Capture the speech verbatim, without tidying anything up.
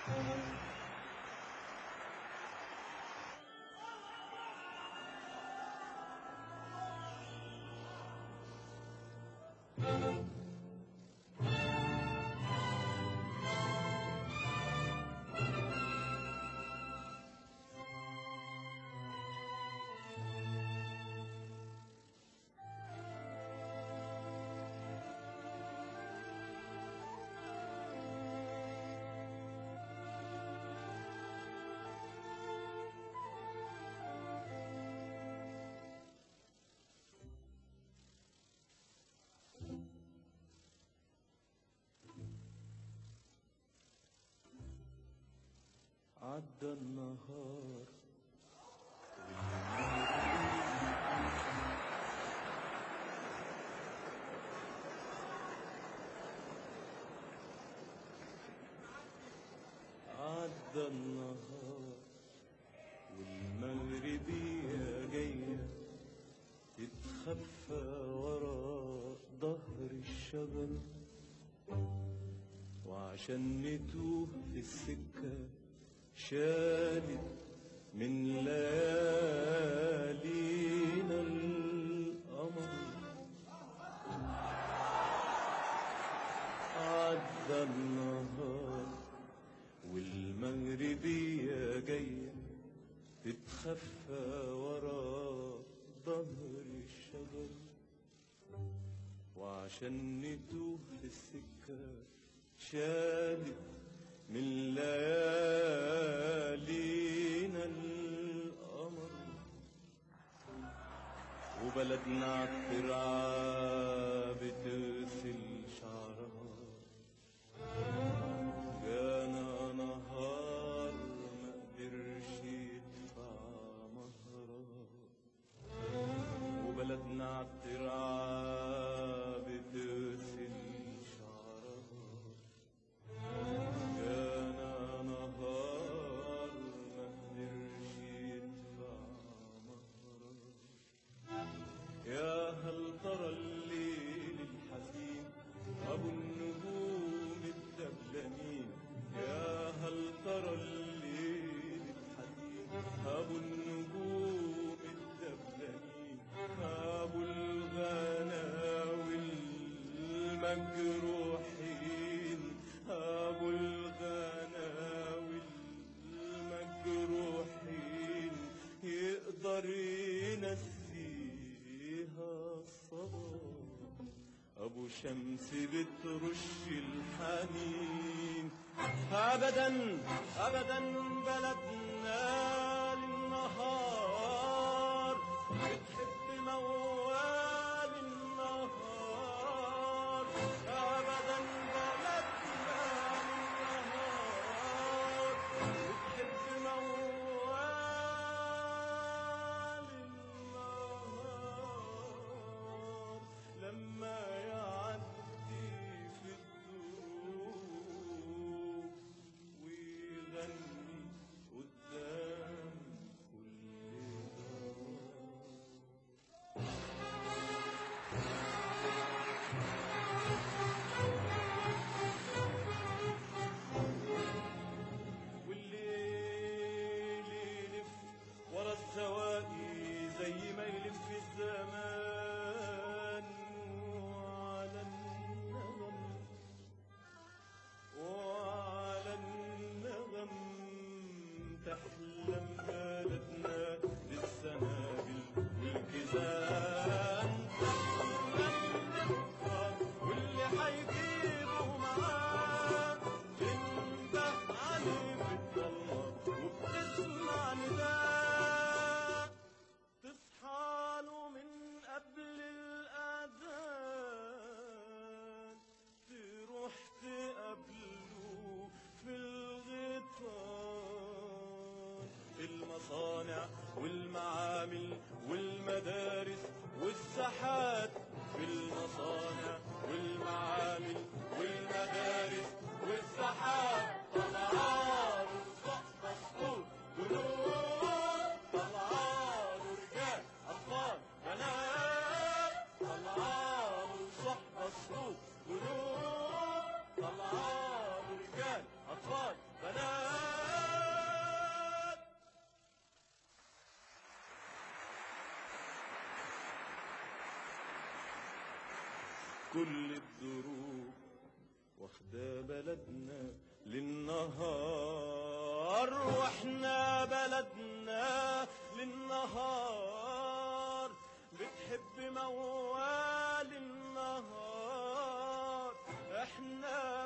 عدى النهار عدى النهار والمغربية جاية تتخفى ورا ظهر الشجر، وعشان نتوه في السكة شالت من ليالينا القمر. عدى النهار والمغربية جاية تتخفى ورا ظهر الشجر، وعشان نتوه في السكة شالت من ليالينا القمر. وبلدنا عالترعة بتغسل شعرها، جانا نهار مقدرش يدفع مهرها. وبلدنا عالترعة بتغسل شعرها، جانا نهار مقدرش يدفع مهرها. يا هل ترى الليل الحزين أبو النجوم الدبلانين، يا هل ترى الليل الحزين أبو النجوم الدبلانين، أبو الغناوي المجروحين، أبو الغناوي المجروحين، يقدر ينسيها الصباح. أبو شمس بترش الحنين، أبدا أبدا بلدنا للنهار بتحب موال النهار. أبدا بلدنا للنهار بتحب موال النهار. لما يعدي في الدروب ويغني قدام كل دوار. والليل يلف ورا السواقي زي ما يلف الزمان، وعلى النغم وعلى النغم تحلم بلدنا للسنابل والكيزان. واللي حيجيبه معاه تنده عليه بالضلمة وبتسمع نداء، تصحاله من قبل الأذان، تروح تقابله في الغيطان. المصانع والمعامل والمدارس والساحات، في المصانع والمعامل والمدارس والساحات طلعان الصح مسطول جنود، طلعان رجال أطفال بنات، طلعان الصح مسطول جنود، طلعان رجال أطفال بنات. كل الدروب واخدة بلدنا للنهار، واحنا بلدنا للنهار بتحب موال النهار، احنا